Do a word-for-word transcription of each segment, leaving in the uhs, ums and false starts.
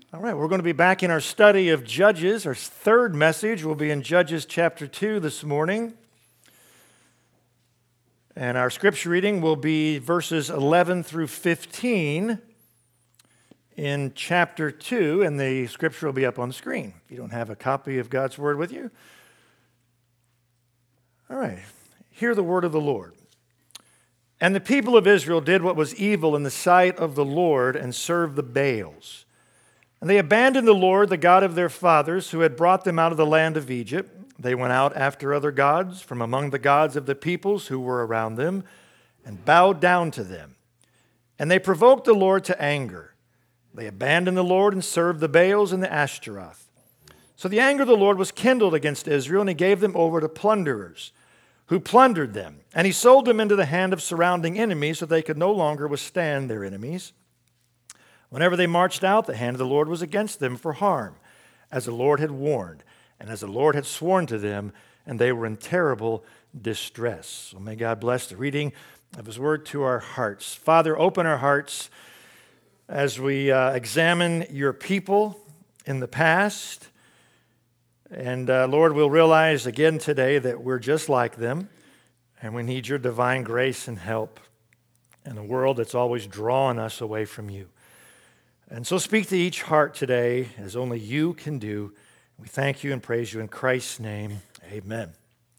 All right, we're going to be back in our study of Judges. Our third message will be in Judges chapter two this morning. And our scripture reading will be verses eleven through fifteen in chapter two, and the scripture will be up on the screen if you don't have a copy of God's Word with you. All right, hear the word of the Lord. And the people of Israel did what was evil in the sight of the Lord and served the Baals. And they abandoned the Lord, the God of their fathers, who had brought them out of the land of Egypt. They went out after other gods from among the gods of the peoples who were around them and bowed down to them. And they provoked the Lord to anger. They abandoned the Lord and served the Baals and the Ashtaroth. So the anger of the Lord was kindled against Israel, and he gave them over to plunderers, who plundered them. And he sold them into the hand of surrounding enemies so they could no longer withstand their enemies. Whenever they marched out, the hand of the Lord was against them for harm, as the Lord had warned, and as the Lord had sworn to them, and they were in terrible distress. So may God bless the reading of his word to our hearts. Father, open our hearts as we uh, examine your people in the past. And uh, Lord, we'll realize again today that we're just like them, and we need your divine grace and help in a world that's always drawing us away from you. And so speak to each heart today as only you can do. We thank you and praise you in Christ's name. Amen.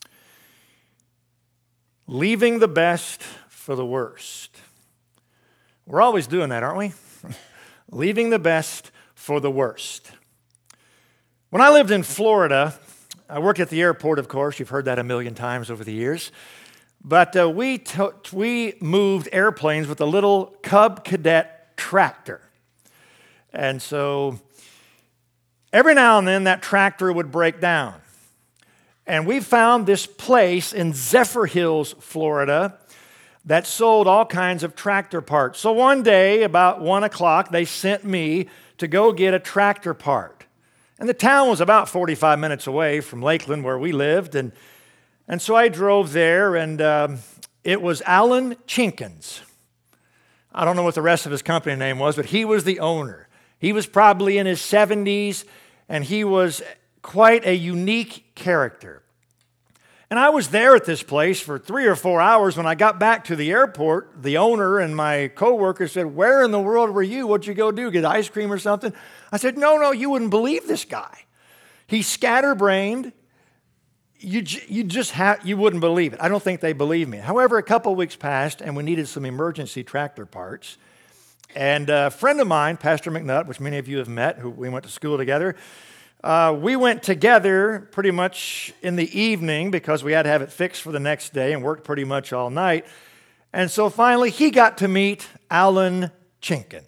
Leaving the best for the worst. We're always doing that, aren't we? Leaving the best for the worst. When I lived in Florida, I worked at the airport, of course. You've heard that a million times over the years. But uh, we, t- we moved airplanes with a little Cub Cadet tractor. And so every now and then that tractor would break down. And we found this place in Zephyr Hills, Florida, that sold all kinds of tractor parts. So one day, about one o'clock, they sent me to go get a tractor part. And the town was about forty-five minutes away from Lakeland, where we lived. And, and so I drove there, and um, it was Alan Chinkins. I don't know what the rest of his company name was, but he was the owner. He was probably in his seventies, and he was quite a unique character. And I was there at this place for three or four hours. When I got back to the airport, the owner and my coworker said, "Where in the world were you? What'd you go do? Get ice cream or something?" I said, no, no, you wouldn't believe this guy. He's scatterbrained. You, you just have, you wouldn't believe it. I don't think they believe me. However, a couple of weeks passed, and we needed some emergency tractor parts. And a friend of mine, Pastor McNutt, which many of you have met, who we went to school together, uh, we went together pretty much in the evening because we had to have it fixed for the next day and worked pretty much all night. And so finally, he got to meet Alan Chinkin.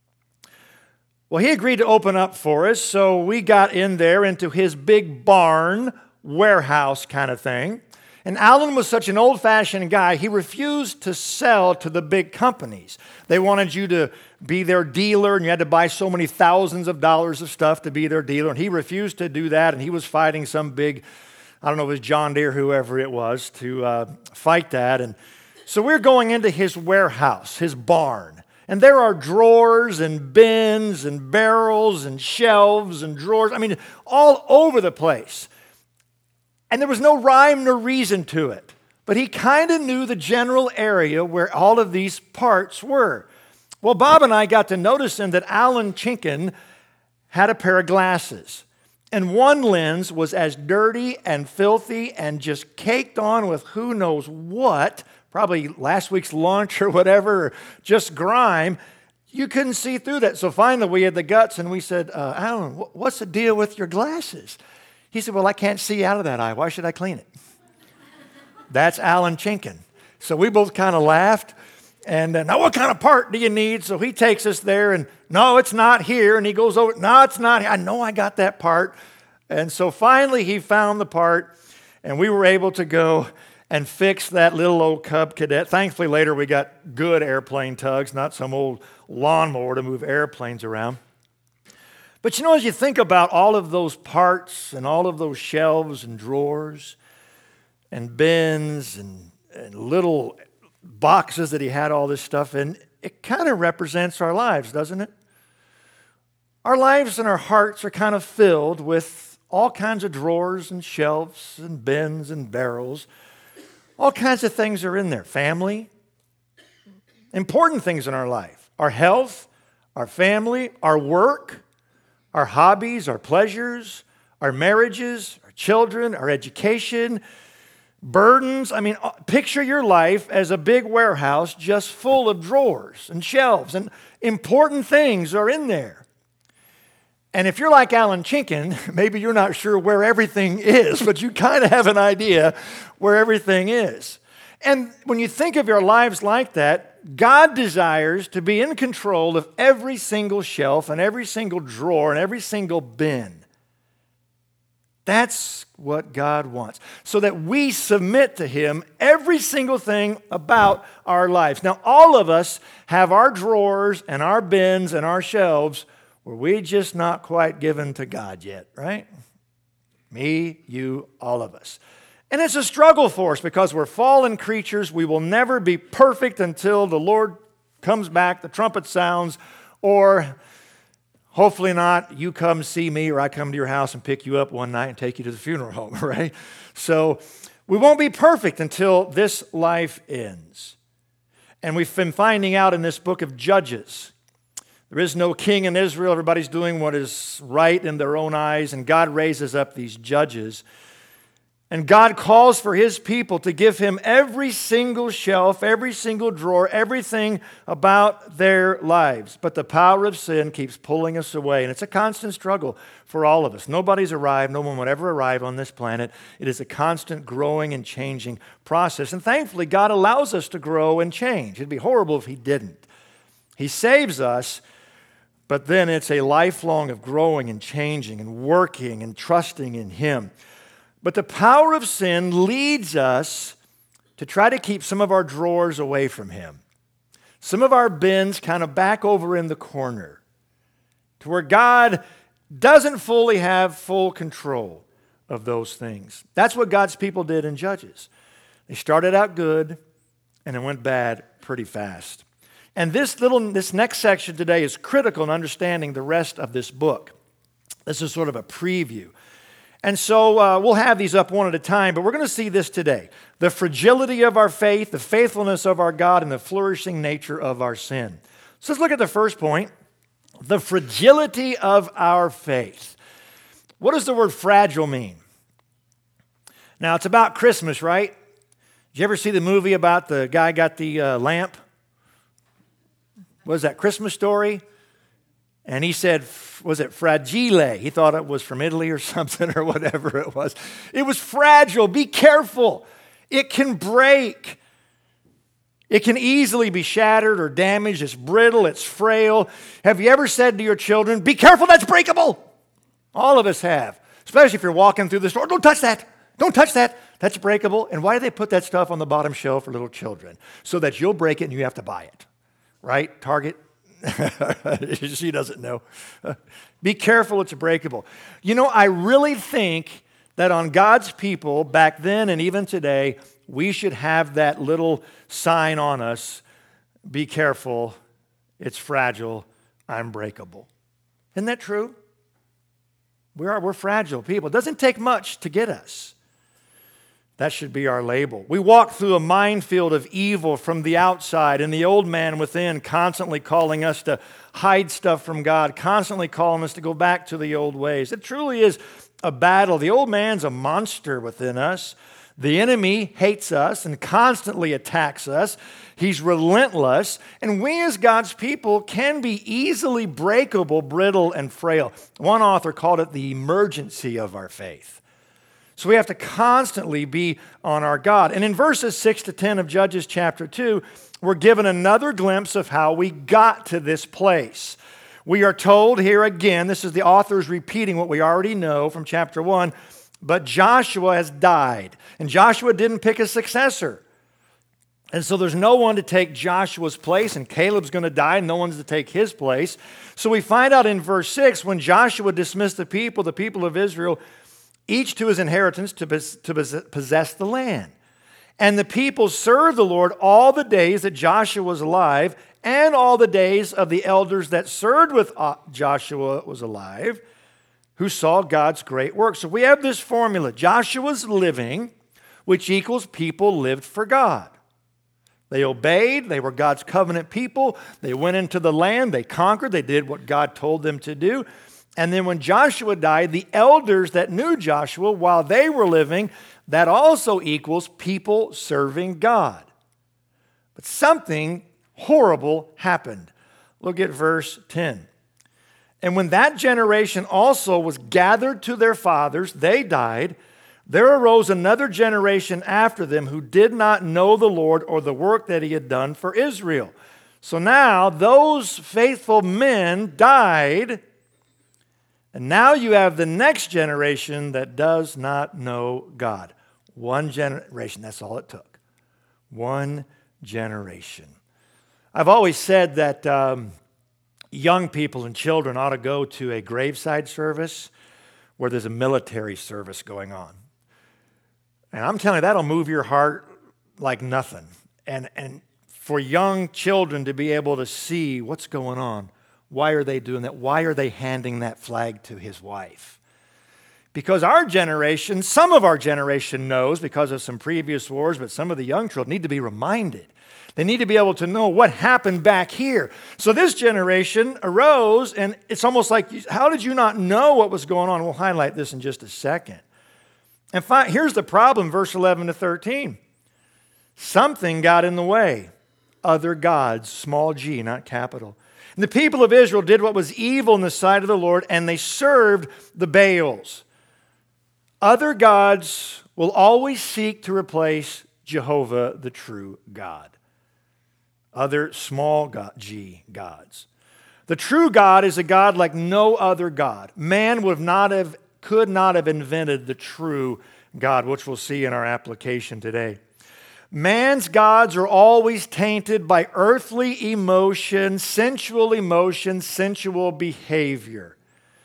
Well, he agreed to open up for us, so we got in there into his big barn warehouse kind of thing. And Alan was such an old-fashioned guy, he refused to sell to the big companies. They wanted you to be their dealer, and you had to buy so many thousands of dollars of stuff to be their dealer. And he refused to do that, and he was fighting some big, I don't know if it was John Deere, whoever it was, to uh, fight that. And so we're going into his warehouse, his barn. And there are drawers and bins and barrels and shelves and drawers. I mean, all over the place. And there was no rhyme nor reason to it. But he kind of knew the general area where all of these parts were. Well, Bob and I got to noticing that Alan Chinkin had a pair of glasses. And one lens was as dirty and filthy and just caked on with who knows what, probably last week's lunch or whatever, or just grime. You couldn't see through that. So finally we had the guts and we said, uh, Alan, what's the deal with your glasses? He said, well, I can't see out of that eye. Why should I clean it? That's Alan Chinkin. So we both kind of laughed. And uh, now what kind of part do you need? So he takes us there and, no, it's not here. And he goes over, no, it's not here. I know I got that part. And so finally he found the part and we were able to go and fix that little old Cub Cadet. Thankfully later we got good airplane tugs, not some old lawnmower to move airplanes around. But you know, as you think about all of those parts and all of those shelves and drawers and bins and, and little boxes that he had all this stuff in, it kind of represents our lives, doesn't it? Our lives and our hearts are kind of filled with all kinds of drawers and shelves and bins and barrels. All kinds of things are in there. Family, important things in our life. Our health, our family, our work, our hobbies, our pleasures, our marriages, our children, our education, burdens. I mean, picture your life as a big warehouse just full of drawers and shelves, and important things are in there. And if you're like Alan Chinkin, maybe you're not sure where everything is, but you kind of have an idea where everything is. And when you think of your lives like that, God desires to be in control of every single shelf and every single drawer and every single bin. That's what God wants, so that we submit to Him every single thing about our lives. Now, all of us have our drawers and our bins and our shelves where we're just not quite given to God yet, right? Me, you, all of us. And it's a struggle for us because we're fallen creatures. We will never be perfect until the Lord comes back, the trumpet sounds, or hopefully not, you come see me or I come to your house and pick you up one night and take you to the funeral home, right? So we won't be perfect until this life ends. And we've been finding out in this book of Judges, there is no king in Israel. Everybody's doing what is right in their own eyes, and God raises up these judges. And God calls for His people to give Him every single shelf, every single drawer, everything about their lives. But the power of sin keeps pulling us away. And it's a constant struggle for all of us. Nobody's arrived. No one would ever arrive on this planet. It is a constant growing and changing process. And thankfully, God allows us to grow and change. It'd be horrible if He didn't. He saves us, but then it's a lifelong of growing and changing and working and trusting in Him. But the power of sin leads us to try to keep some of our drawers away from Him. Some of our bins kind of back over in the corner to where God doesn't fully have full control of those things. That's what God's people did in Judges. They started out good and it went bad pretty fast. And this little, this next section today is critical in understanding the rest of this book. This is sort of a preview. And so uh, we'll have these up one at a time, but we're going to see this today. The fragility of our faith, the faithfulness of our God, and the flourishing nature of our sin. So let's look at the first point, the fragility of our faith. What does the word fragile mean? Now, it's about Christmas, right? Did you ever see the movie about the guy got the uh, lamp? What was that, Christmas Story? And he said, was it fragile? He thought it was from Italy or something or whatever it was. It was fragile. Be careful. It can break. It can easily be shattered or damaged. It's brittle. It's frail. Have you ever said to your children, be careful, that's breakable? All of us have, especially if you're walking through the store. Don't touch that. Don't touch that. That's breakable. And why do they put that stuff on the bottom shelf for little children? So that you'll break it and you have to buy it. Right? Target. She doesn't know. Be careful, it's breakable. You know, I really think that on God's people back then and even today, we should have that little sign on us, be careful, it's fragile, I'm breakable. Isn't that true? We are, we're fragile people. It doesn't take much to get us. That should be our label. We walk through a minefield of evil from the outside and the old man within constantly calling us to hide stuff from God, constantly calling us to go back to the old ways. It truly is a battle. The old man's a monster within us. The enemy hates us and constantly attacks us. He's relentless. And we as God's people can be easily breakable, brittle, and frail. One author called it the emergency of our faith. So we have to constantly be on our God. And in verses six to ten of Judges chapter two, we're given another glimpse of how we got to this place. We are told here again, this is the author's repeating what we already know from chapter one, but Joshua has died. And Joshua didn't pick a successor. And so there's no one to take Joshua's place, and Caleb's going to die, and no one's to take his place. So we find out in verse six, when Joshua dismissed the people, the people of Israel, each to his inheritance to possess the land. And the people served the Lord all the days that Joshua was alive, and all the days of the elders that served with Joshua was alive, who saw God's great work. So we have this formula. Joshua's living, which equals people lived for God. They obeyed. They were God's covenant people. They went into the land. They conquered. They did what God told them to do. And then when Joshua died, the elders that knew Joshua while they were living, that also equals people serving God. But something horrible happened. Look at verse ten. And when that generation also was gathered to their fathers, they died. There arose another generation after them who did not know the Lord or the work that he had done for Israel. So now those faithful men died, and now you have the next generation that does not know God. One generation, that's all it took. One generation. I've always said that um, young people and children ought to go to a graveside service where there's a military service going on. And I'm telling you, that'll move your heart like nothing. And, and for young children to be able to see what's going on, why are they doing that? Why are they handing that flag to his wife? Because our generation, some of our generation knows because of some previous wars, but some of the young children need to be reminded. They need to be able to know what happened back here. So this generation arose, and it's almost like, how did you not know what was going on? We'll highlight this in just a second. And fi- here's the problem, verse eleven to thirteen. Something got in the way. Other gods, small g, not capital. And the people of Israel did what was evil in the sight of the Lord, and they served the Baals. Other gods will always seek to replace Jehovah, the true God. Other small god, g gods. The true God is a God like no other God. Man would not have, could not have invented the true God, which we'll see in our application today. Man's gods are always tainted by earthly emotion, sensual emotion, sensual behavior.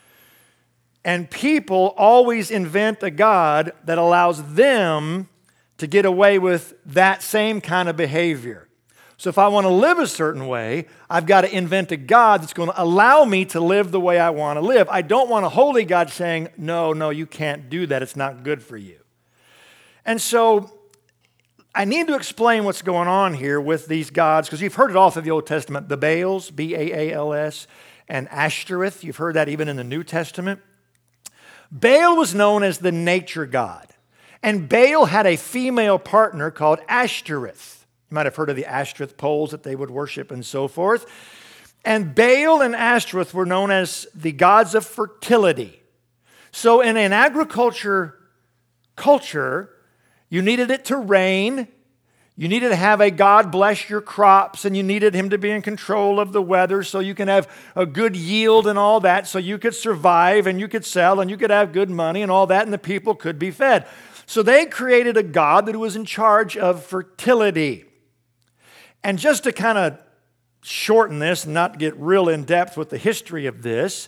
And people always invent a God that allows them to get away with that same kind of behavior. So if I want to live a certain way, I've got to invent a God that's going to allow me to live the way I want to live. I don't want a holy God saying, no, no, you can't do that. It's not good for you. And so I need to explain what's going on here with these gods, because you've heard it all through the Old Testament, the Baals, B A A L S, and Ashtoreth. You've heard that even in the New Testament. Baal was known as the nature god, and Baal had a female partner called Ashtoreth. You might have heard of the Ashtoreth poles that they would worship and so forth. And Baal and Ashtoreth were known as the gods of fertility. So in an agriculture culture, you needed it to rain, you needed to have a God bless your crops, and you needed him to be in control of the weather so you can have a good yield and all that, so you could survive and you could sell and you could have good money and all that, and the people could be fed. So they created a God that was in charge of fertility. And just to kind of shorten this and not get real in depth with the history of this,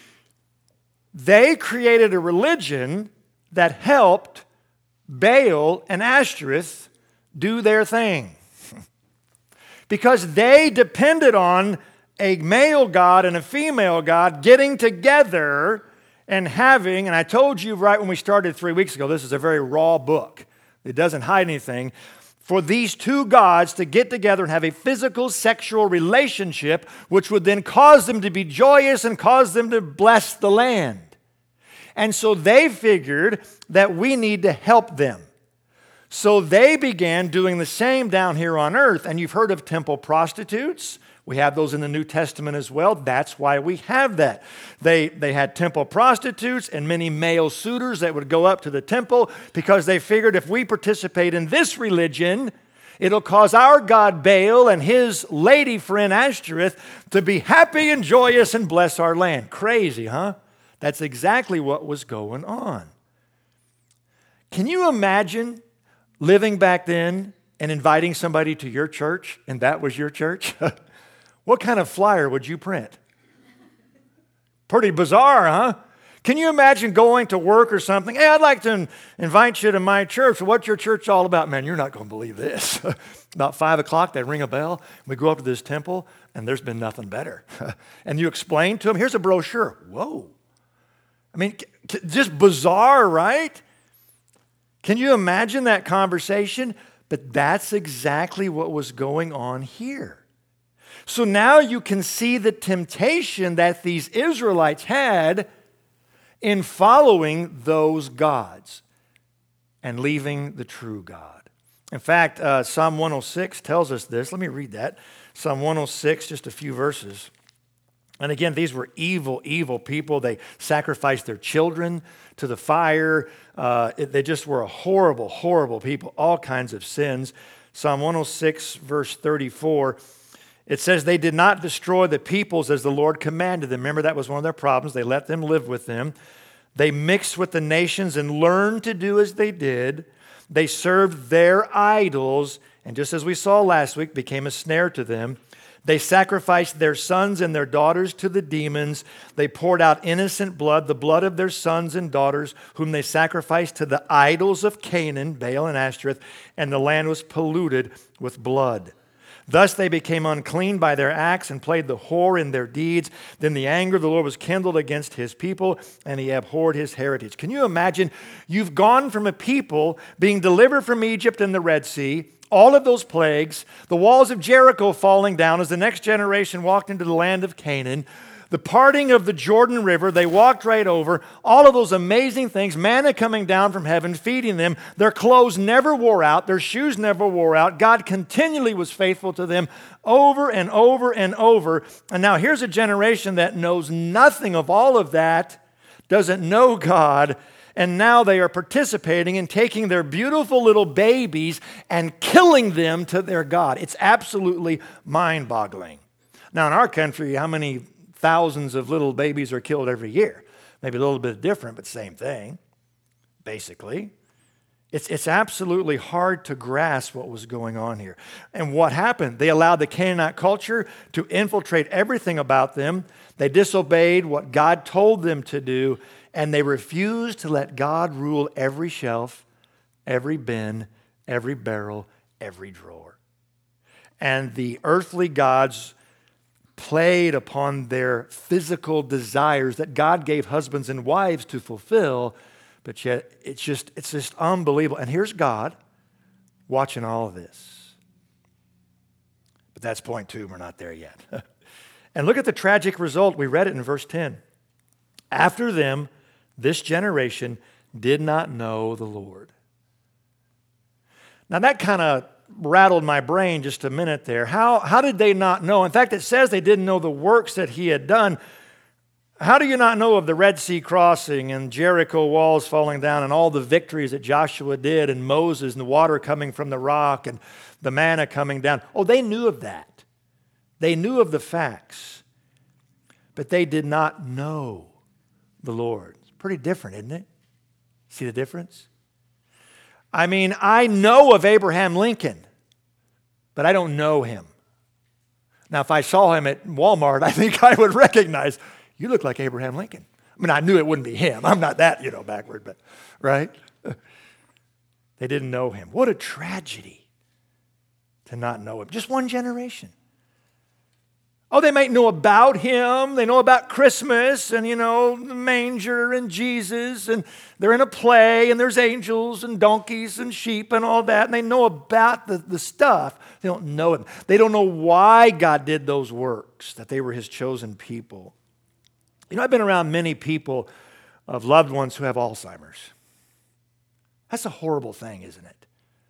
they created a religion that helped Baal and Ashtoreth do their thing. Because they depended on a male god and a female god getting together and having, and I told you right when we started three weeks ago, this is a very raw book. It doesn't hide anything. For these two gods to get together and have a physical sexual relationship, which would then cause them to be joyous and cause them to bless the land. And so they figured that we need to help them. So they began doing the same down here on earth. And you've heard of temple prostitutes. We have those in the New Testament as well. That's why we have that. They, they had temple prostitutes and many male suitors that would go up to the temple because they figured if we participate in this religion, it'll cause our god Baal and his lady friend Ashtoreth to be happy and joyous and bless our land. Crazy, huh? That's exactly what was going on. Can you imagine living back then and inviting somebody to your church and that was your church? What kind of flyer would you print? Pretty bizarre, huh? Can you imagine going to work or something? Hey, I'd like to in- invite you to my church. What's your church all about? Man, you're not going to believe this. About five o'clock, they ring a bell. We go up to this temple, and there's been nothing better. And you explain to them, here's a brochure. Whoa. I mean, c- just bizarre, right? Can you imagine that conversation? But that's exactly what was going on here. So now you can see the temptation that these Israelites had in following those gods and leaving the true God. In fact, uh, Psalm one oh six tells us this. Let me read that. Psalm one oh six, just a few verses. And again, these were evil, evil people. They sacrificed their children to the fire. Uh, it, they just were a horrible, horrible people, all kinds of sins. Psalm one oh six, verse thirty-four, it says, they did not destroy the peoples as the Lord commanded them. Remember, that was one of their problems. They let them live with them. They mixed with the nations and learned to do as they did. They served their idols, and just as we saw last week, became a snare to them. They sacrificed their sons and their daughters to the demons. They poured out innocent blood, the blood of their sons and daughters, whom they sacrificed to the idols of Canaan, Baal and Ashtoreth, and the land was polluted with blood. Thus they became unclean by their acts and played the whore in their deeds. Then the anger of the Lord was kindled against his people, and he abhorred his heritage. Can you imagine? You've gone from a people being delivered from Egypt and the Red Sea, all of those plagues, the walls of Jericho falling down as the next generation walked into the land of Canaan, the parting of the Jordan River, they walked right over, all of those amazing things, manna coming down from heaven, feeding them. Their clothes never wore out. Their shoes never wore out. God continually was faithful to them over and over and over. And now here's a generation that knows nothing of all of that, doesn't know God, and now they are participating in taking their beautiful little babies and killing them to their God. It's absolutely mind-boggling. Now in our country, how many thousands of little babies are killed every year? Maybe a little bit different, but same thing, basically. It's, it's absolutely hard to grasp what was going on here. And what happened? They allowed the Canaanite culture to infiltrate everything about them. They disobeyed what God told them to do, and they refused to let God rule every shelf, every bin, every barrel, every drawer. And the earthly gods played upon their physical desires that God gave husbands and wives to fulfill, but yet it's just it's just unbelievable. And here's God watching all of this. But that's point two. We're not there yet. And look at the tragic result. We read it in verse ten. After them, this generation did not know the Lord. Now that kind of rattled my brain just a minute there. How, how did they not know? In fact, it says they didn't know the works that he had done. How do you not know of the Red Sea crossing and Jericho walls falling down and all the victories that Joshua did and Moses and the water coming from the rock and the manna coming down? Oh, they knew of that. They knew of the facts, but they did not know the Lord. It's pretty different, isn't it? See the difference? I mean, I know of Abraham Lincoln, but I don't know him. Now, if I saw him at Walmart, I think I would recognize, you look like Abraham Lincoln. I mean, I knew it wouldn't be him. I'm not that, you know, backward, but, right? They didn't know him. What a tragedy to not know him. Just one generation. Oh, they might know about him. They know about Christmas and, you know, the manger and Jesus. And they're in a play and there's angels and donkeys and sheep and all that. And they know about the, the stuff. They don't know him. They don't know why God did those works, that they were his chosen people. You know, I've been around many people of loved ones who have Alzheimer's. That's a horrible thing, isn't it?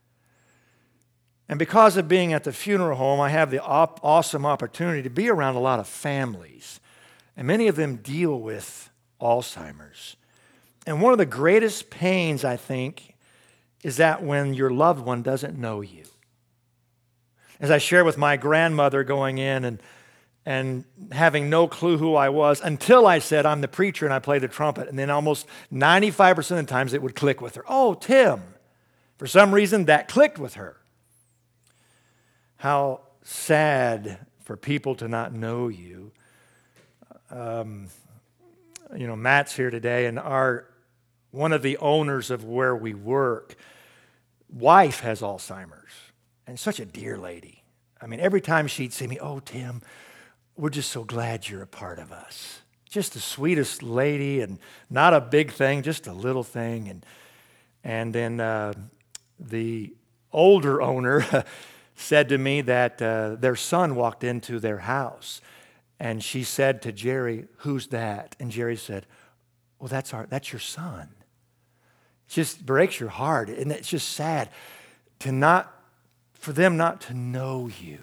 And because of being at the funeral home, I have the op- awesome opportunity to be around a lot of families. And many of them deal with Alzheimer's. And one of the greatest pains, I think, is that when your loved one doesn't know you. As I shared with my grandmother going in and, and having no clue who I was until I said, I'm the preacher and I play the trumpet. And then almost ninety-five percent of the times it would click with her. Oh, Tim. For some reason, that clicked with her. How sad for people to not know you. Um, you know, Matt's here today, and our one of the owners of where we work, wife has Alzheimer's, and such a dear lady. I mean, every time she'd see me, oh, Tim, we're just so glad you're a part of us. Just the sweetest lady, and not a big thing, just a little thing. And and then uh, the older owner said to me that uh, their son walked into their house, and she said to Jerry, "Who's that?" And Jerry said, "Well, that's our that's your son." It just breaks your heart, and it's just sad to not for them not to know you.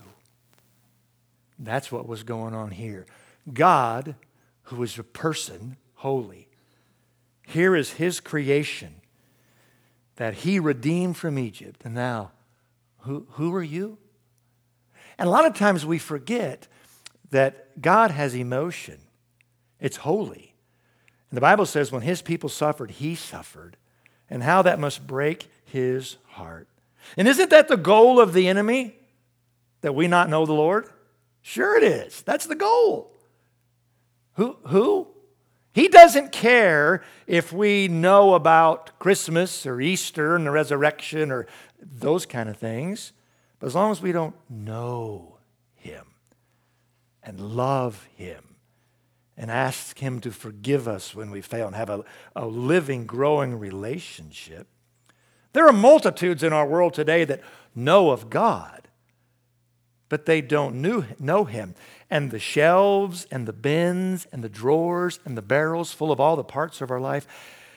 That's what was going on here. God, who is a person, holy, here is his creation that he redeemed from Egypt. And now, who, who are you? And a lot of times we forget that God has emotion. It's holy. And the Bible says when his people suffered, he suffered. And how that must break his heart. And isn't that the goal of the enemy? That we not know the Lord? Sure it is. That's the goal. Who? Who? He doesn't care if we know about Christmas or Easter and the resurrection or those kind of things. But as long as we don't know him and love him and ask him to forgive us when we fail and have a, a living, growing relationship. There are multitudes in our world today that know of God, but they don't knew, know him. And the shelves and the bins and the drawers and the barrels full of all the parts of our life,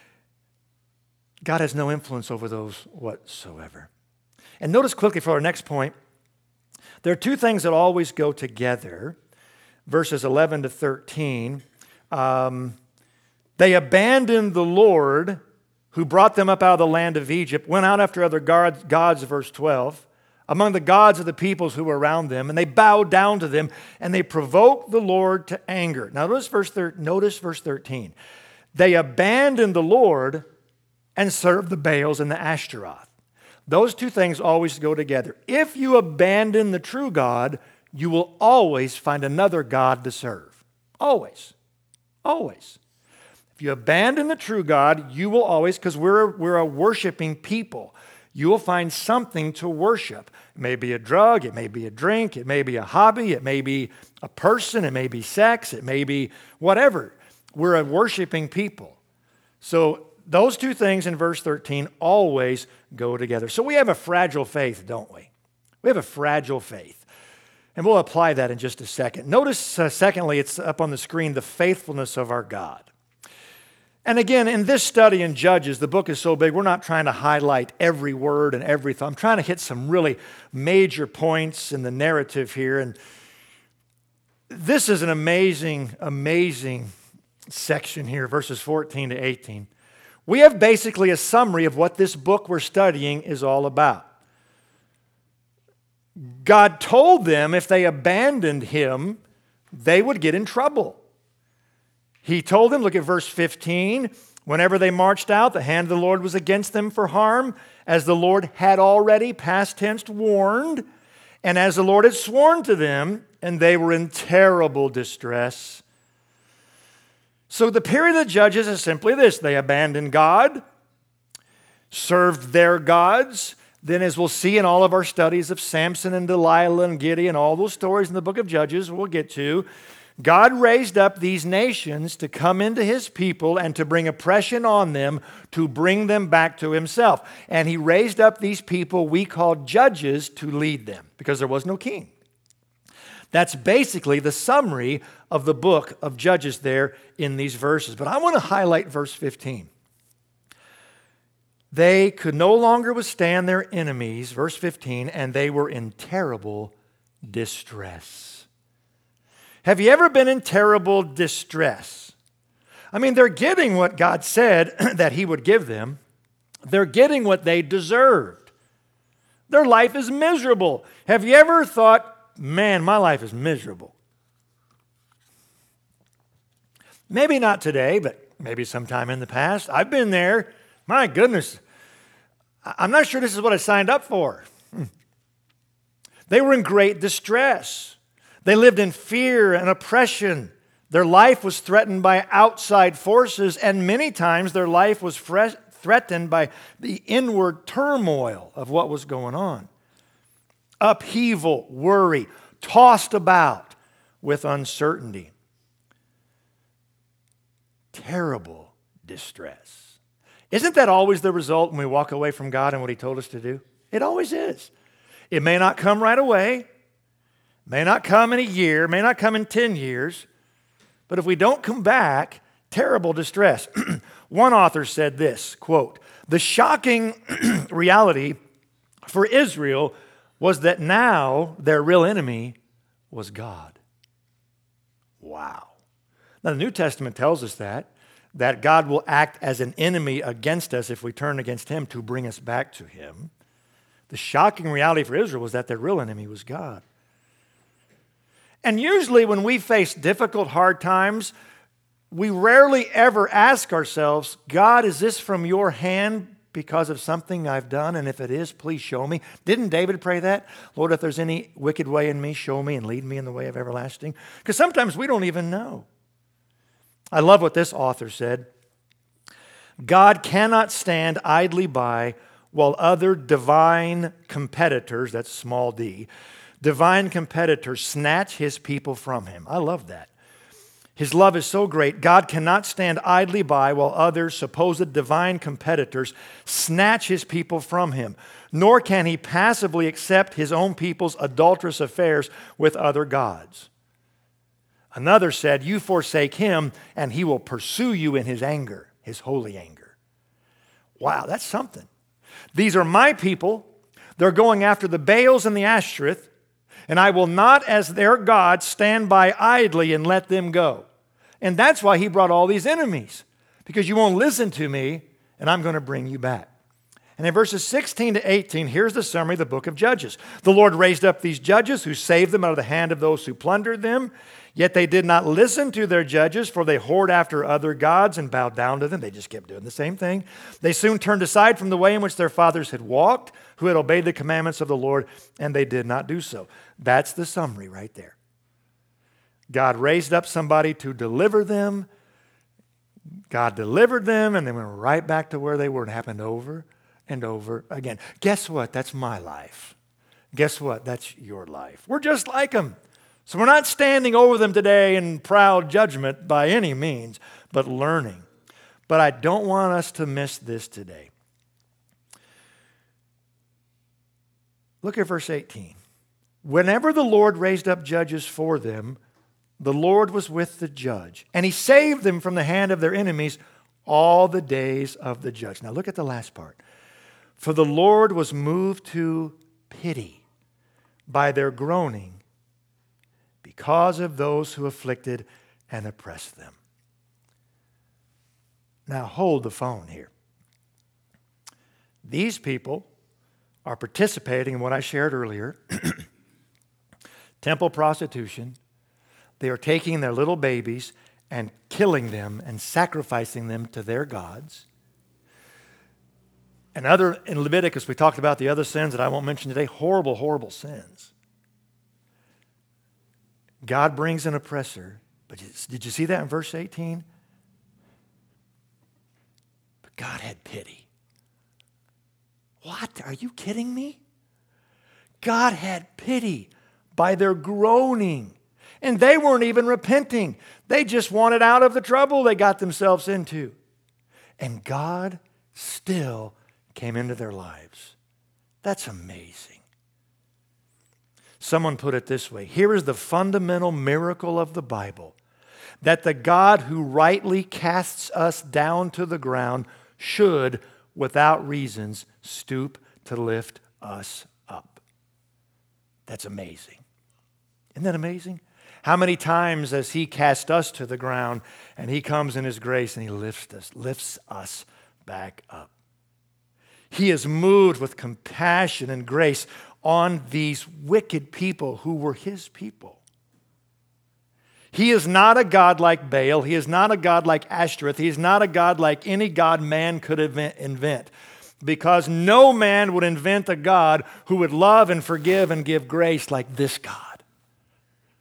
God has no influence over those whatsoever. And notice quickly for our next point, there are two things that always go together. Verses eleven to thirteen, um, they abandoned the Lord who brought them up out of the land of Egypt, went out after other gods, gods, verse twelve, among the gods of the peoples who were around them, and they bowed down to them, and they provoked the Lord to anger. Now notice verse, thir- notice verse thirteen. They abandoned the Lord and served the Baals and the Ashtaroth. Those two things always go together. If you abandon the true God, you will always find another God to serve. Always. Always. If you abandon the true God, you will always, because we're, we're a worshiping people, you will find something to worship. It may be a drug, it may be a drink, it may be a hobby, it may be a person, it may be sex, it may be whatever. We're a worshiping people. So those two things in verse thirteen always go together. So we have a fragile faith, don't we? We have a fragile faith. And we'll apply that in just a second. Notice, uh, secondly, it's up on the screen, the faithfulness of our God. And again, in this study in Judges, the book is so big, we're not trying to highlight every word and every thought. I'm trying to hit some really major points in the narrative here. And this is an amazing, amazing section here, verses fourteen to eighteen. We have basically a summary of what this book we're studying is all about. God told them if they abandoned him, they would get in trouble. He told them, look at verse fifteen, whenever they marched out, the hand of the Lord was against them for harm, as the Lord had already, past tense, warned, and as the Lord had sworn to them, and they were in terrible distress. So the period of the Judges is simply this. They abandoned God, served their gods. Then, as we'll see in all of our studies of Samson and Delilah and Gideon, all those stories in the book of Judges we'll get to, God raised up these nations to come into his people and to bring oppression on them, to bring them back to himself. And he raised up these people we call judges to lead them because there was no king. That's basically the summary of the book of Judges there in these verses. But I want to highlight verse fifteen. They could no longer withstand their enemies, verse fifteen, and they were in terrible distress. Have you ever been in terrible distress? I mean, they're getting what God said that he would give them. They're getting what they deserved. Their life is miserable. Have you ever thought, man, my life is miserable? Maybe not today, but maybe sometime in the past. I've been there. My goodness, I'm not sure this is what I signed up for. They were in great distress. They lived in fear and oppression. Their life was threatened by outside forces, and many times their life was fre- threatened by the inward turmoil of what was going on. Upheaval, worry, tossed about with uncertainty. Terrible distress. Isn't that always the result when we walk away from God and what He told us to do? It always is. It may not come right away, may not come in a year, may not come in ten years, but if we don't come back, terrible distress. One author said this, quote, "The shocking reality for Israel was that now their real enemy was God." Wow. Now the New Testament tells us that, that God will act as an enemy against us if we turn against Him to bring us back to Him. The shocking reality for Israel was that their real enemy was God. And usually when we face difficult, hard times, we rarely ever ask ourselves, God, is this from your hand because of something I've done? And if it is, please show me. Didn't David pray that? Lord, if there's any wicked way in me, show me and lead me in the way of everlasting. Because sometimes we don't even know. I love what this author said. God cannot stand idly by while other divine competitors, that's small d, divine competitors snatch His people from Him. I love that. His love is so great, God cannot stand idly by while other supposed divine competitors snatch His people from Him, nor can He passively accept His own people's adulterous affairs with other gods. Another said, you forsake Him, and He will pursue you in His anger, His holy anger. Wow, that's something. These are my people. They're going after the Baals and the Ashtoreth, and I will not, as their God, stand by idly and let them go. And that's why He brought all these enemies, because you won't listen to me, and I'm going to bring you back. And in verses sixteen to eighteen, here's the summary of the book of Judges. The Lord raised up these judges who saved them out of the hand of those who plundered them. Yet they did not listen to their judges, for they whored after other gods and bowed down to them. They just kept doing the same thing. They soon turned aside from the way in which their fathers had walked, who had obeyed the commandments of the Lord, and they did not do so. That's the summary right there. God raised up somebody to deliver them. God delivered them, and they went right back to where they were. It happened over and over again. Guess what? That's my life. Guess what? That's your life. We're just like them. So we're not standing over them today in proud judgment by any means, but learning. But I don't want us to miss this today. Look at verse eighteen. Whenever the Lord raised up judges for them, the Lord was with the judge, and He saved them from the hand of their enemies all the days of the judge. Now look at the last part. For the Lord was moved to pity by their groaning because of those who afflicted and oppressed them. Now hold the phone here. These people are participating in what I shared earlier. Temple prostitution. They are taking their little babies and killing them and sacrificing them to their gods. And other, in Leviticus, we talked about the other sins that I won't mention today. Horrible, horrible sins. God brings an oppressor. But did you see that in verse eighteen? But God had pity. What? Are you kidding me? God had pity by their groaning. And they weren't even repenting. They just wanted out of the trouble they got themselves into. And God still came into their lives. That's amazing. Someone put it this way. Here is the fundamental miracle of the Bible. That the God who rightly casts us down to the ground should, without reasons, stoop to lift us up. That's amazing. Isn't that amazing? How many times has He cast us to the ground and He comes in His grace and He lifts us, lifts us back up. He is moved with compassion and grace on these wicked people who were His people. He is not a God like Baal. He is not a God like Ashtoreth. He is not a God like any God man could invent. Because no man would invent a God who would love and forgive and give grace like this God.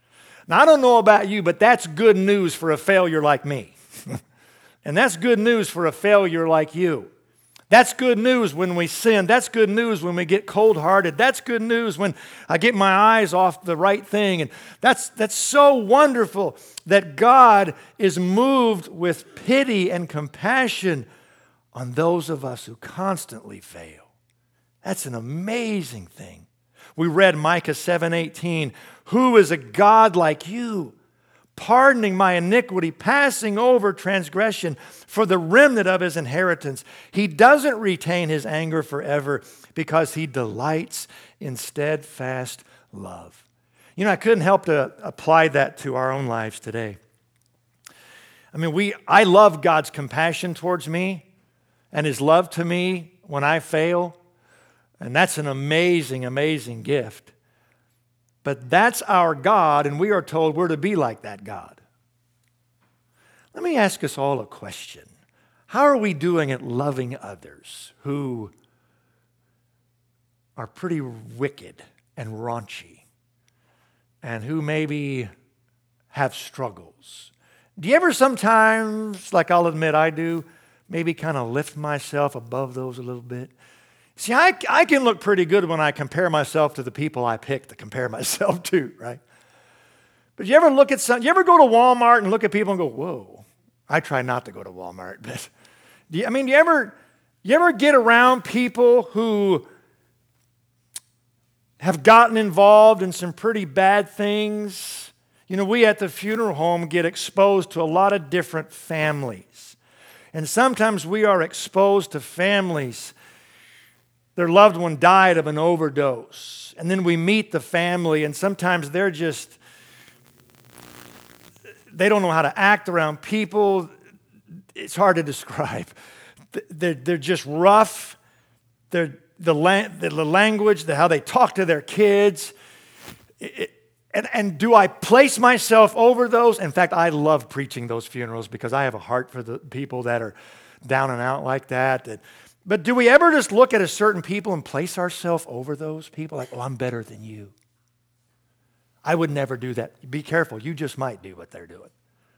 Now, I don't know about you, but that's good news for a failure like me. And that's good news for a failure like you. That's good news when we sin. That's good news when we get cold-hearted. That's good news when I get my eyes off the right thing. And that's, that's so wonderful that God is moved with pity and compassion on those of us who constantly fail. That's an amazing thing. We read Micah seven eighteen, who is a God like you, pardoning my iniquity, passing over transgression for the remnant of his inheritance. He doesn't retain his anger forever because he delights in steadfast love. You know, I couldn't help to apply that to our own lives today. I mean, we I love God's compassion towards me and his love to me when I fail. And that's an amazing, amazing gift. But that's our God, and we are told we're to be like that God. Let me ask us all a question. How are we doing at loving others who are pretty wicked and raunchy and who maybe have struggles? Do you ever sometimes, like I'll admit I do, maybe kind of lift myself above those a little bit? See, I, I can look pretty good when I compare myself to the people I pick to compare myself to, right? But you ever look at some, you ever go to Walmart and look at people and go, whoa, I try not to go to Walmart, but do you, I mean, do you ever, you ever get around people who have gotten involved in some pretty bad things? You know, we at the funeral home get exposed to a lot of different families. And sometimes we are exposed to families. Their loved one died of an overdose. And then we meet the family, and sometimes they're just, they don't know how to act around people. It's hard to describe. They're, they're just rough. They're, the, the language, the, how they talk to their kids. It, and, and do I place myself over those? In fact, I love preaching those funerals because I have a heart for the people that are down and out like that. that But do we ever just look at a certain people and place ourselves over those people? Like, oh, I'm better than you. I would never do that. Be careful. You just might do what they're doing.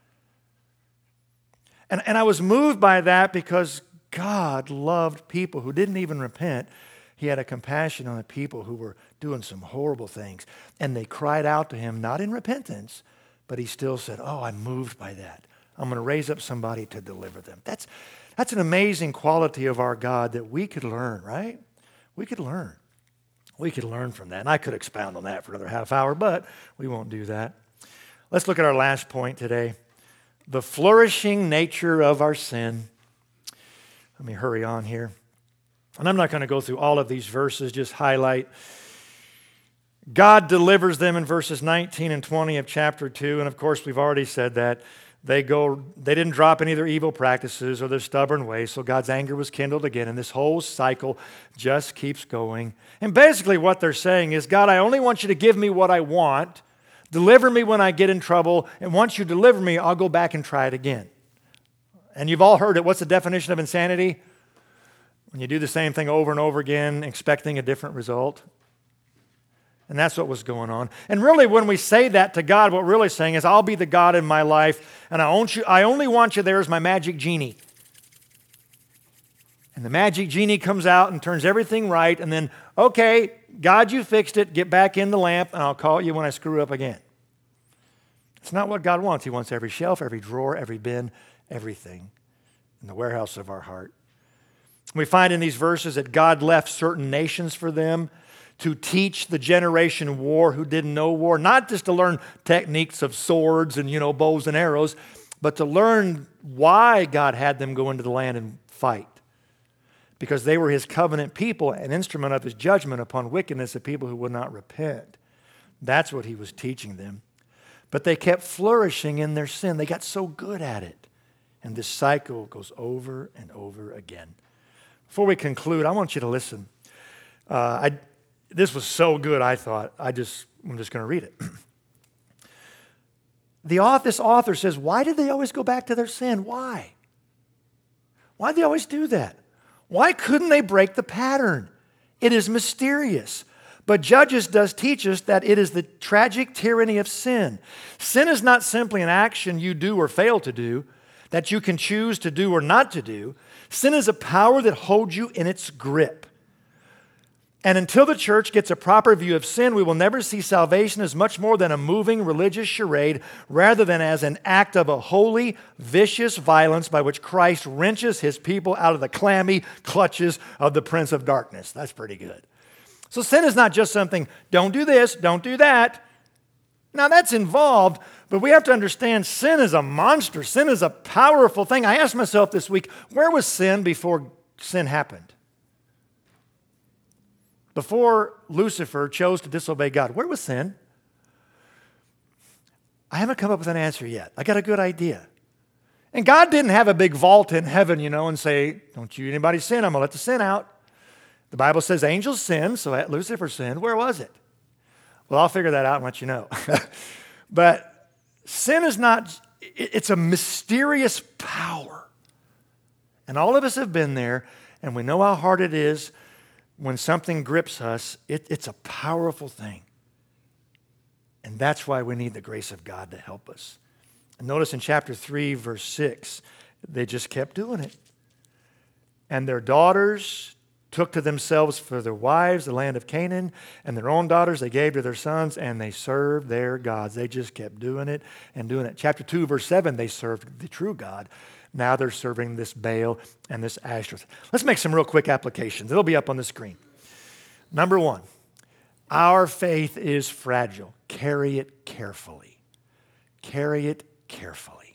And, and I was moved by that because God loved people who didn't even repent. He had a compassion on the people who were doing some horrible things. And they cried out to him, not in repentance, but he still said, oh, I'm moved by that. I'm going to raise up somebody to deliver them. That's That's an amazing quality of our God that we could learn, right? We could learn. We could learn from that. And I could expound on that for another half hour, but we won't do that. Let's look at our last point today. The flourishing nature of our sin. Let me hurry on here. And I'm not going to go through all of these verses, just highlight. God delivers them in verses nineteen and twenty of chapter two. And of course, we've already said that. They go. They didn't drop any of their evil practices or their stubborn ways, so God's anger was kindled again, and this whole cycle just keeps going. And basically what they're saying is, God, I only want you to give me what I want, deliver me when I get in trouble, and once you deliver me, I'll go back and try it again. And you've all heard it. What's the definition of insanity? When you do the same thing over and over again, expecting a different result. And that's what was going on. And really, when we say that to God, what we're really saying is, I'll be the God in my life, and I, want you, I only want you there as my magic genie. And the magic genie comes out and turns everything right, and then, okay, God, you fixed it. Get back in the lamp, and I'll call you when I screw up again. It's not what God wants. He wants every shelf, every drawer, every bin, everything in the warehouse of our heart. We find in these verses that God left certain nations for them to teach the generation war who didn't know war, not just to learn techniques of swords and, you know, bows and arrows, but to learn why God had them go into the land and fight. Because they were his covenant people, an instrument of his judgment upon wickedness of people who would not repent. That's what he was teaching them. But they kept flourishing in their sin. They got so good at it. And this cycle goes over and over again. Before we conclude, I want you to listen. Uh, I, this was so good, I thought. I just, I'm just going to read it. The author, this author says, why did they always go back to their sin? Why? Why did they always do that? Why couldn't they break the pattern? It is mysterious. But Judges does teach us that it is the tragic tyranny of sin. Sin is not simply an action you do or fail to do, that you can choose to do or not to do. Sin is a power that holds you in its grip. And until the church gets a proper view of sin, we will never see salvation as much more than a moving religious charade rather than as an act of a holy, vicious violence by which Christ wrenches his people out of the clammy clutches of the Prince of Darkness. That's pretty good. So sin is not just something, don't do this, don't do that. Now that's involved, but we have to understand sin is a monster. Sin is a powerful thing. I asked myself this week, where was sin before sin happened? Before Lucifer chose to disobey God, where was sin? I haven't come up with an answer yet. I got a good idea. And God didn't have a big vault in heaven, you know, and say, don't you anybody sin, I'm going to let the sin out. The Bible says angels sinned, so Lucifer sinned. Where was it? Well, I'll figure that out and let you know. But sin is not, it's a mysterious power. And all of us have been there, and we know how hard it is. When something grips us, it, it's a powerful thing. And that's why we need the grace of God to help us. And notice in chapter three, verse six, they just kept doing it. And their daughters took to themselves for their wives the land of Canaan, and their own daughters they gave to their sons, and they served their gods. They just kept doing it and doing it. Chapter two, verse seven, they served the true God. Now they're serving this Baal and this Ashtoreth. Let's make some real quick applications. It'll be up on the screen. Number one, our faith is fragile. Carry it carefully. Carry it carefully.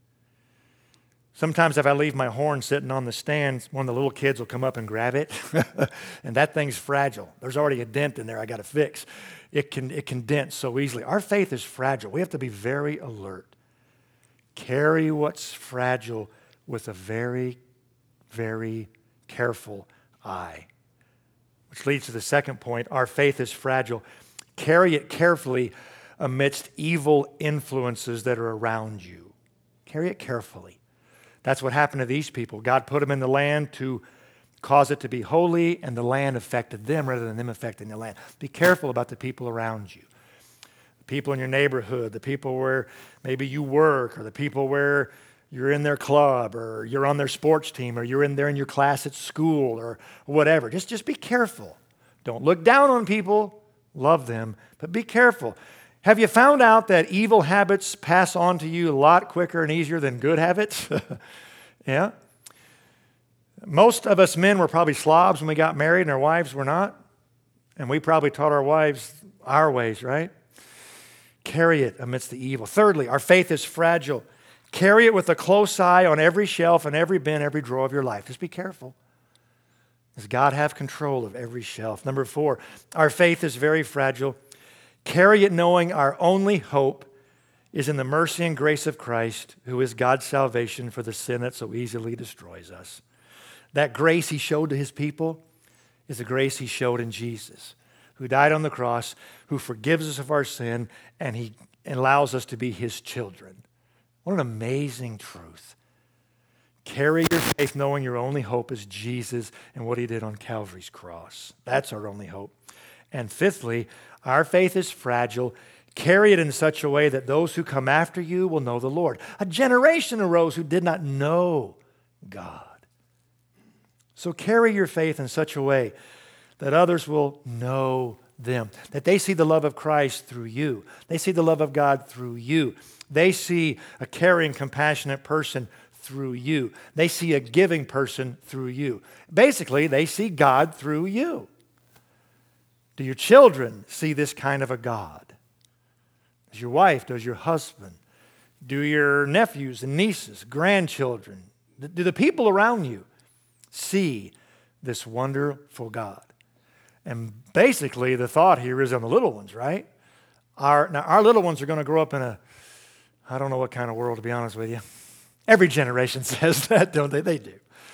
Sometimes if I leave my horn sitting on the stand, one of the little kids will come up and grab it. And that thing's fragile. There's already a dent in there I got to fix. It can, it can dent so easily. Our faith is fragile. We have to be very alert. Carry what's fragile with a very, very careful eye. Which leads to the second point. Our faith is fragile. Carry it carefully amidst evil influences that are around you. Carry it carefully. That's what happened to these people. God put them in the land to cause it to be holy, and the land affected them rather than them affecting the land. Be careful about the people around you. People in your neighborhood, the people where maybe you work, or the people where you're in their club, or you're on their sports team, or you're in there in your class at school, or whatever. Just, just be careful. Don't look down on people. Love them, but be careful. Have you found out that evil habits pass on to you a lot quicker and easier than good habits? Yeah. Most of us men were probably slobs when we got married, and our wives were not. And we probably taught our wives our ways, right? Carry it amidst the evil. Thirdly, our faith is fragile. Carry it with a close eye on every shelf and every bin, every drawer of your life. Just be careful. Does God have control of every shelf? Number four, our faith is very fragile. Carry it knowing our only hope is in the mercy and grace of Christ, who is God's salvation for the sin that so easily destroys us. That grace he showed to his people is the grace he showed in Jesus, who died on the cross, who forgives us of our sin, and he allows us to be his children. What an amazing truth. Carry your faith knowing your only hope is Jesus and what he did on Calvary's cross. That's our only hope. And fifthly, our faith is fragile. Carry it in such a way that those who come after you will know the Lord. A generation arose who did not know God. So carry your faith in such a way that others will know them, that they see the love of Christ through you. They see the love of God through you. They see a caring, compassionate person through you. They see a giving person through you. Basically, they see God through you. Do your children see this kind of a God? Does your wife, does your husband, do your nephews and nieces, grandchildren, do the people around you see this wonderful God? And basically, the thought here is on the little ones, right? Our, now, our little ones are going to grow up in a, I don't know what kind of world, to be honest with you. Every generation says that, don't they? They do.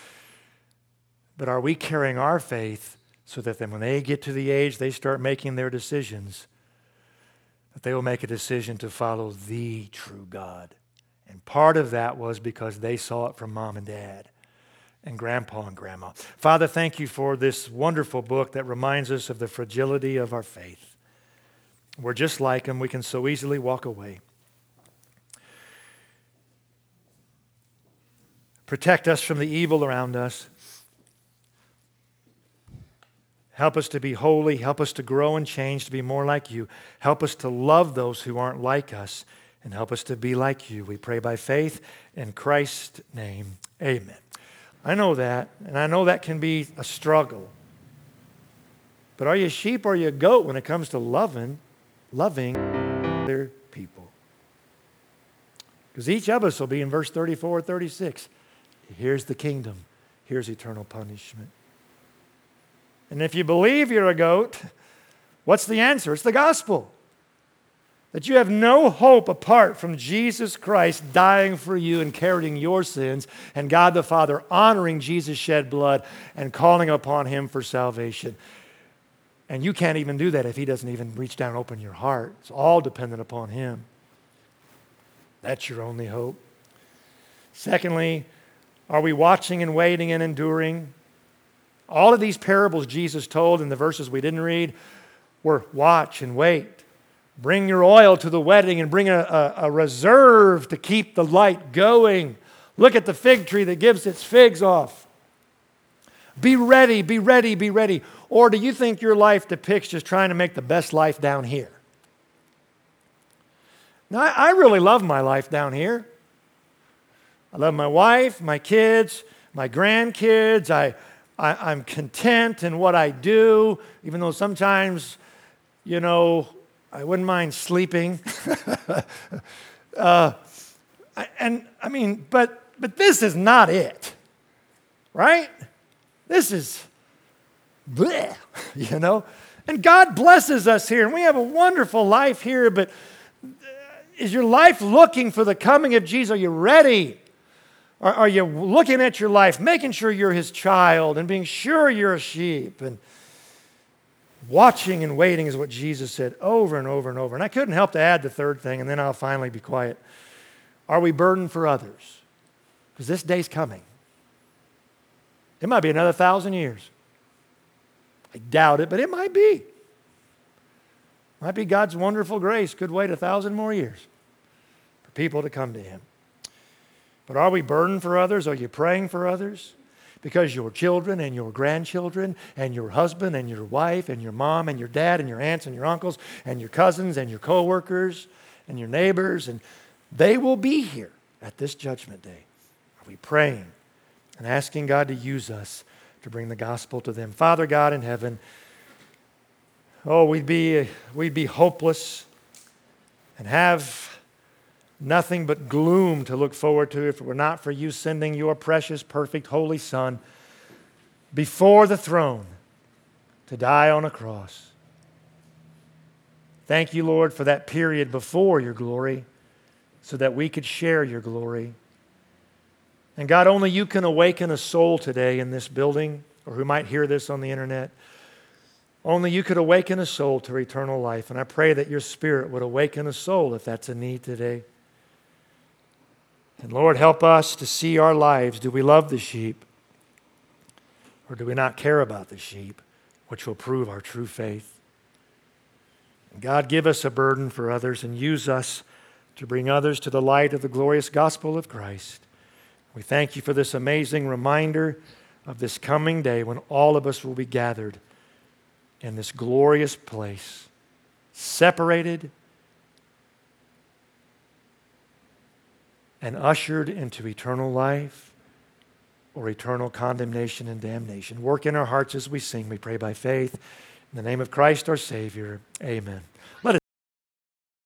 But are we carrying our faith so that then when they get to the age they start making their decisions, that they will make a decision to follow the true God? And part of that was because they saw it from mom and dad. and grandpa and grandma. Father, thank you for this wonderful book that reminds us of the fragility of our faith. We're just like them. We can so easily walk away. Protect us from the evil around us. Help us to be holy. Help us to grow and change, to be more like you. Help us to love those who aren't like us, and help us to be like you. We pray by faith in Christ's name. Amen. I know that, and I know that can be a struggle. But are you a sheep or are you a goat when it comes to loving, loving other people? Because each of us will be in verse thirty-four or thirty-six. Here's the kingdom. Here's eternal punishment. And if you believe you're a goat, what's the answer? It's the gospel. That you have no hope apart from Jesus Christ dying for you and carrying your sins, and God the Father honoring Jesus' shed blood and calling upon Him for salvation. And you can't even do that if He doesn't even reach down and open your heart. It's all dependent upon Him. That's your only hope. Secondly, are we watching and waiting and enduring? All of these parables Jesus told in the verses we didn't read were watch and wait. Bring your oil to the wedding and bring a, a, a reserve to keep the light going. Look at the fig tree that gives its figs off. Be ready, be ready, be ready. Or do you think your life depicts just trying to make the best life down here? Now, I, I really love my life down here. I love my wife, my kids, my grandkids. I, I, I'm content in what I do, even though sometimes, you know, I wouldn't mind sleeping. uh, and I mean, but but this is not it, right? This is, bleh, you know? And God blesses us here, and we have a wonderful life here, but is your life looking for the coming of Jesus? Are you ready? Are, are you looking at your life, making sure you're His child and being sure you're a sheep? And watching and waiting is what Jesus said over and over and over. And I couldn't help to add the third thing, and then I'll finally be quiet. Are we burdened for others? Because this day's coming. It might be another thousand years. I doubt it, but it might be. Might be God's wonderful grace could wait a thousand more years for people to come to Him. But are we burdened for others? Are you praying for others? Because your children and your grandchildren and your husband and your wife and your mom and your dad and your aunts and your uncles and your cousins and your coworkers and your neighbors, and they will be here at this judgment day. Are we praying and asking God to use us to bring the gospel to them? Father God in heaven, oh, we'd be, we'd be hopeless and have nothing but gloom to look forward to if it were not for you sending your precious, perfect, holy Son before the throne to die on a cross. Thank you, Lord, for that period before your glory so that we could share your glory. And God, only you can awaken a soul today in this building, or who might hear this on the internet. Only you could awaken a soul to eternal life. And I pray that your Spirit would awaken a soul if that's a need today. And Lord, help us to see our lives. Do we love the sheep? Or do we not care about the sheep, which will prove our true faith? And God, give us a burden for others and use us to bring others to the light of the glorious gospel of Christ. We thank you for this amazing reminder of this coming day when all of us will be gathered in this glorious place, separated and ushered into eternal life or eternal condemnation and damnation. Work in our hearts as we sing, we pray by faith. In the name of Christ our Savior, amen. Let us